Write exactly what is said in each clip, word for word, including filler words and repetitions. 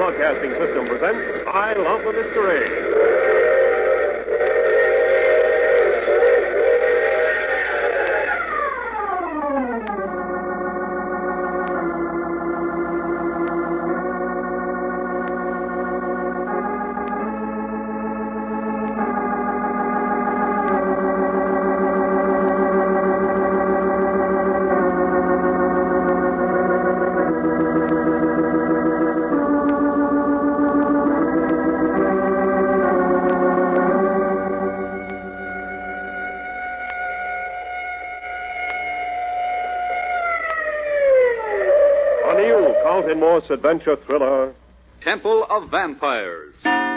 Broadcasting System presents I Love the Mystery. Carlton Morse adventure thriller, Temple of Vampires.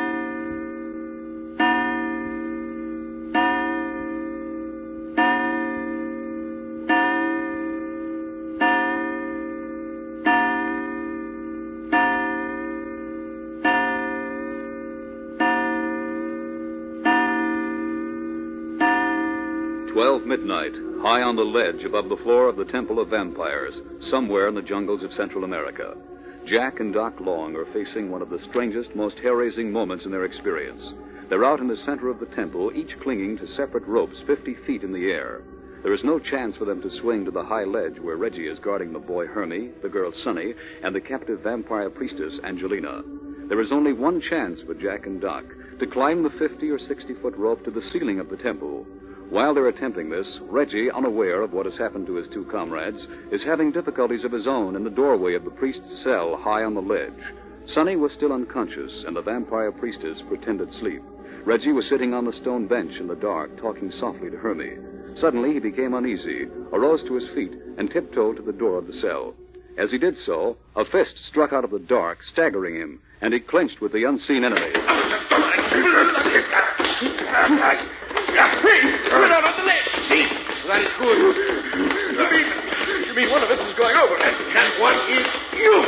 Twelve midnight, high on the ledge above the floor of the Temple of Vampires, somewhere in the jungles of Central America. Jack and Doc Long are facing one of the strangest, most hair-raising moments in their experience. They're out in the center of the temple, each clinging to separate ropes fifty feet in the air. There is no chance for them to swing to the high ledge where Reggie is guarding the boy Hermie, the girl Sunny, and the captive vampire priestess Angelina. There is only one chance for Jack and Doc, to climb the fifty or sixty-foot rope to the ceiling of the temple. While they're attempting this, Reggie, unaware of what has happened to his two comrades, is having difficulties of his own in the doorway of the priest's cell high on the ledge. Sunny was still unconscious, and the vampire priestess pretended sleep. Reggie was sitting on the stone bench in the dark, talking softly to Hermie. Suddenly, he became uneasy, arose to his feet, and tiptoed to the door of the cell. As he did so, a fist struck out of the dark, staggering him, and he clenched with the unseen enemy. Hey, we're out on the ledge. See? That is good. You mean, you mean one of us is going over? And that one is you.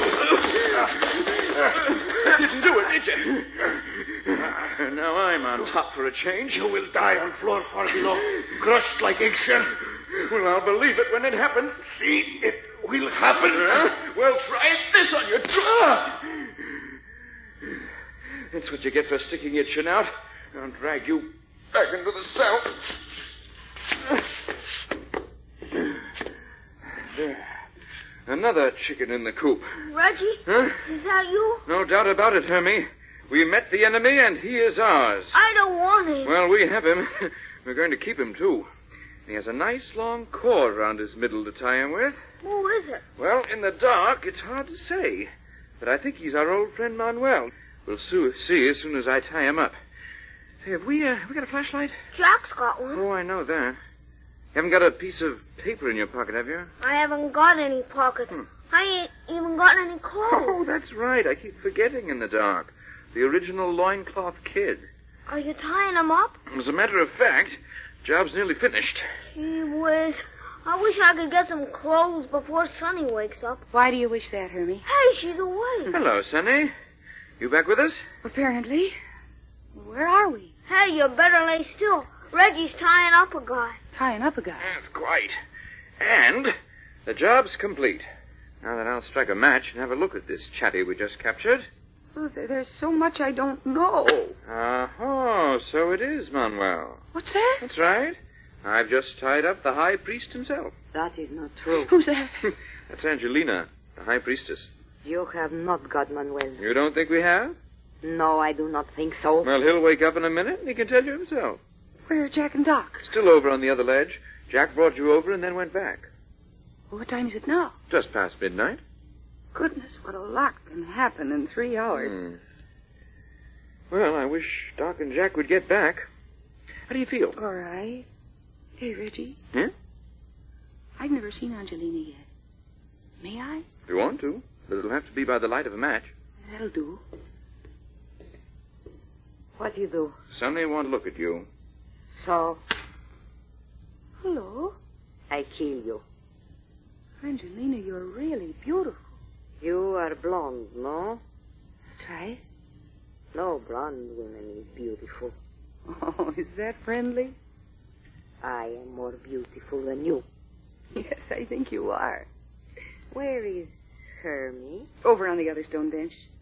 Didn't do it, did you? Now I'm on top for a change. You will die on floor far below, crushed like eggshell. Well, I'll believe it when it happens. See, it will happen. Huh? Well, try this on your throat. That's what you get for sticking your chin out. I'll drag you back into the cell. There. Another chicken in the coop. Reggie? Huh? Is that you? No doubt about it, Hermie. We met the enemy, and he is ours. I don't want him. Well, we have him. We're going to keep him, too. He has a nice long cord around his middle to tie him with. Who is it? Well, in the dark, it's hard to say. But I think he's our old friend Manuel. We'll see as soon as I tie him up. Hey, have we, uh, have we got a flashlight? Jack's got one. Oh, I know that. You haven't got a piece of paper in your pocket, have you? I haven't got any pocket. Hmm. I ain't even got any clothes. Oh, that's right. I keep forgetting in the dark. The original loincloth kid. Are you tying him up? As a matter of fact, job's nearly finished. Gee whiz. I wish I could get some clothes before Sunny wakes up. Why do you wish that, Hermie? Hey, she's away. Hello, Sunny. You back with us? Apparently. Where are we? Hey, you better lay still. Reggie's tying up a guy. Tying up a guy? That's quite. And the job's complete. Now that I'll strike a match and have a look at this chatty we just captured. Oh, there's so much I don't know. Uh-huh, so it is, Manuel. What's that? That's right. I've just tied up the high priest himself. That is not true. Who's that? That's Angelina, the high priestess. You have not got Manuel. You don't think we have? No, I do not think so. Well, he'll wake up in a minute and he can tell you himself. Where are Jack and Doc? Still over on the other ledge. Jack brought you over and then went back. What time is it now? Just past midnight. Goodness, what a lot can happen in three hours. Hmm. Well, I wish Doc and Jack would get back. How do you feel? All right. Hey, Reggie. Hmm? I've never seen Angelina yet. May I? If you want to, but it'll have to be by the light of a match. That'll do. What do you do? Sonny won't look at you. So? Hello. I kill you. Angelina, you're really beautiful. You are blonde, no? That's right. No blonde woman is beautiful. Oh, is that friendly? I am more beautiful than you. Yes, I think you are. Where is Hermie? Over on the other stone bench.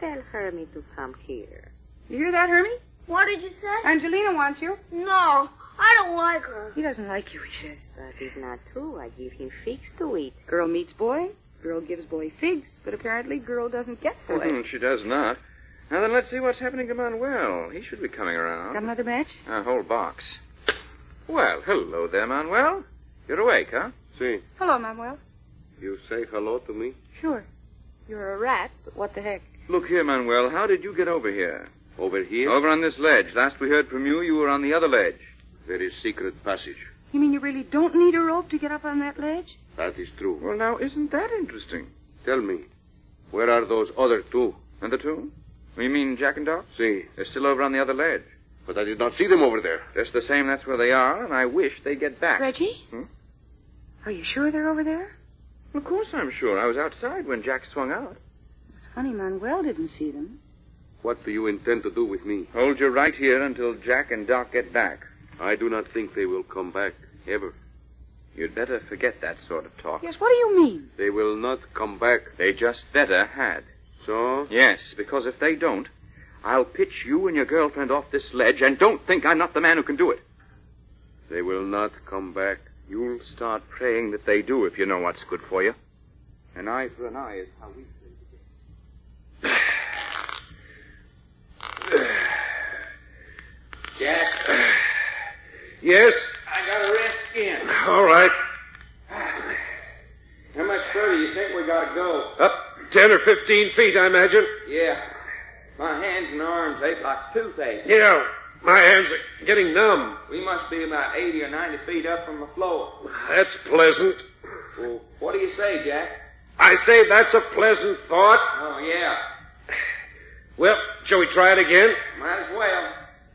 tell Hermie to come here. You hear that, Hermie? What did you say? Angelina wants you. No, I don't like her. He doesn't like you, he says. But it's not true. I give him figs to eat. Girl meets boy. Girl gives boy figs. But apparently girl doesn't get boy. Mm, she does not. Now then, let's see what's happening to Manuel. He should be coming around. Got another match? A whole box. Well, hello there, Manuel. You're awake, huh? See, Hello, Manuel. you say hello to me? Sure. You're a rat, but what the heck? Look here, Manuel. How did you get over here? Over here? Over on this ledge. Last we heard from you, you were on the other ledge. Very secret passage. You mean you really don't need a rope to get up on that ledge? That is true. Well, now, isn't that interesting? Tell me, where are those other two? And the two? You mean Jack and Doc? See, They're still over on the other ledge. but I did not see them over there. Just the same, that's where they are, and I wish they'd get back. Reggie? Hmm? Are you sure they're over there? Of course I'm sure. I was outside when Jack swung out. It's funny Manuel didn't see them. What do you intend to do with me? Hold you right here until Jack and Doc get back. I do not think they will come back, ever. You'd better forget that sort of talk. Yes, what do you mean? They will not come back. They just better had. So? Yes, because if they don't, I'll pitch you and your girlfriend off this ledge, and don't think I'm not the man who can do it. They will not come back. You'll start praying that they do if you know what's good for you. An eye for an eye is how we play together. Jack. Yes? I gotta rest again. All right. How much further do you think we gotta go? Up ten or fifteen feet, I imagine. Yeah. My hands and arms ache like toothache. Yeah, my hands are getting numb. We must be about eighty or ninety feet up from the floor. That's pleasant. Well, what do you say, Jack? I say that's a pleasant thought. Oh, yeah. Well, shall we try it again? Might as well.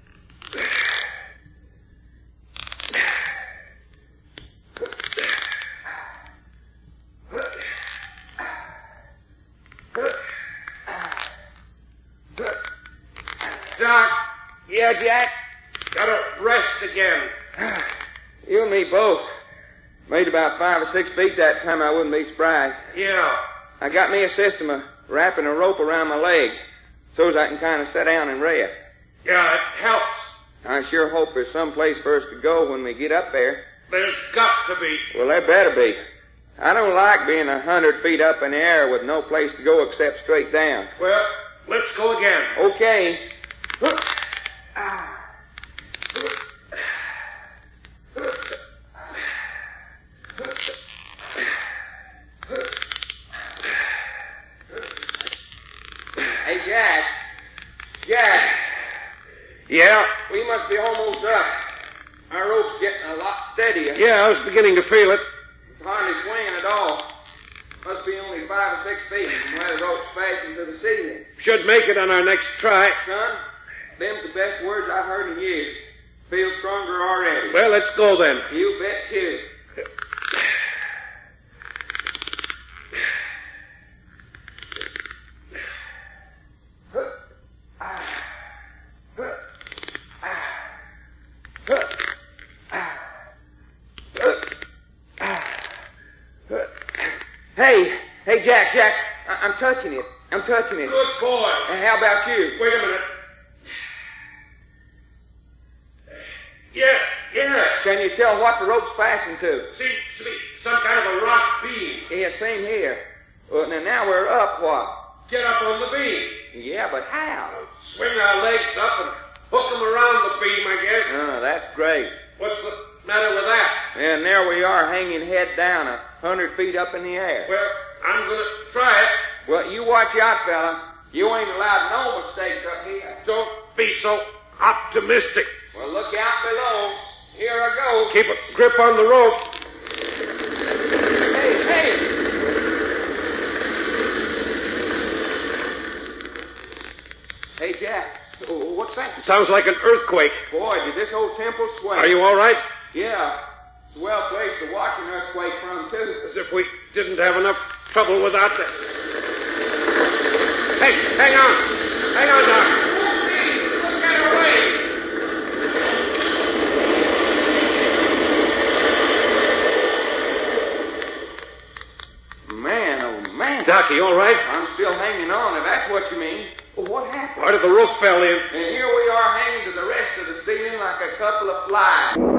Doc, Yeah, Jack? gotta rest again. You and me both. Made about five or six feet that time, I wouldn't be surprised. Yeah. I got me a system of wrapping a rope around my leg so as I can kind of sit down and rest. Yeah, it helps. I sure hope there's some place for us to go when we get up there. There's got to be. Well, there better be. I don't like being a hundred feet up in the air with no place to go except straight down. Well, let's go again. Okay. Hey, Jack. Jack. Yeah? We must be almost up. Our rope's getting a lot steadier. Yeah, I was beginning to feel it. It's hardly swinging at all. Must be only five or six feet from where the rope's fastened to the ceiling. Should make it on our next try. Son, them's the best words I've heard in years. Feel stronger already. Well, let's go then. You bet too. Hey, hey, Jack, Jack, I- I'm touching it. I'm touching it. Good boy. And how about you? Wait a minute. Yes, yes. Can you tell what the rope's fastened to? Seems to be some kind of a rock beam. Yeah, same here. Well, now, now we're up, what? Get up on the beam. Yeah, but how? Swing our legs up and hook them around the beam, I guess. Oh, that's great. What's the matter with that? And there we are, hanging head down, a hundred feet up in the air. Well, I'm going to try it. Well, you watch out, fella. You ain't allowed no mistakes up here. Don't be so optimistic. Well, look out below. Here I go. Keep a grip on the rope. Hey, hey! Hey, Jack. Oh, what's that? Sounds like an earthquake. Boy, did this whole temple sway. Are you all right? Yeah. It's a well place to watch an earthquake from, too. As if we didn't have enough trouble without that. Hey, hang on. Hang on, Doc. Look at away. Man, oh, man. Doc, you all right? I'm still hanging on, if that's what you mean. Well, what happened? Part of the roof fell in. And here we are hanging to the rest of the ceiling like a couple of flies.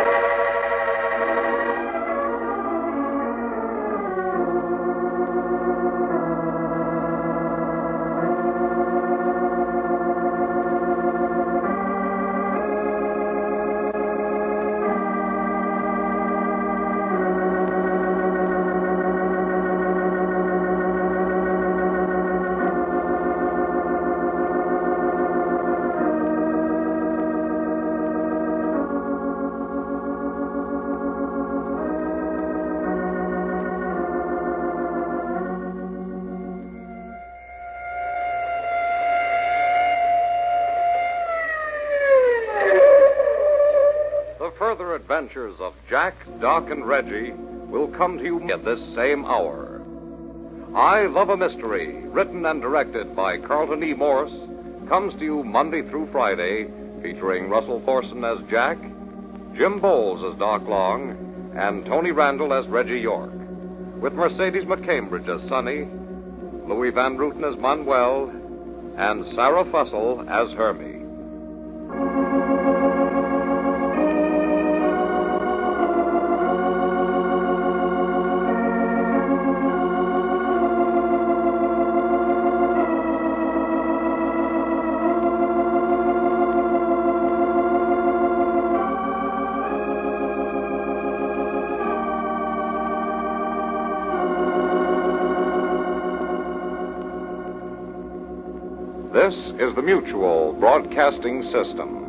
Further adventures of Jack, Doc, and Reggie will come to you at this same hour. I Love a Mystery, written and directed by Carlton E. Morse, comes to you Monday through Friday, featuring Russell Thorson as Jack, Jim Bowles as Doc Long, and Tony Randall as Reggie York, with Mercedes McCambridge as Sonny, Louis Van Ruten as Manuel, and Sarah Fussell as Hermie. This is the Mutual Broadcasting System.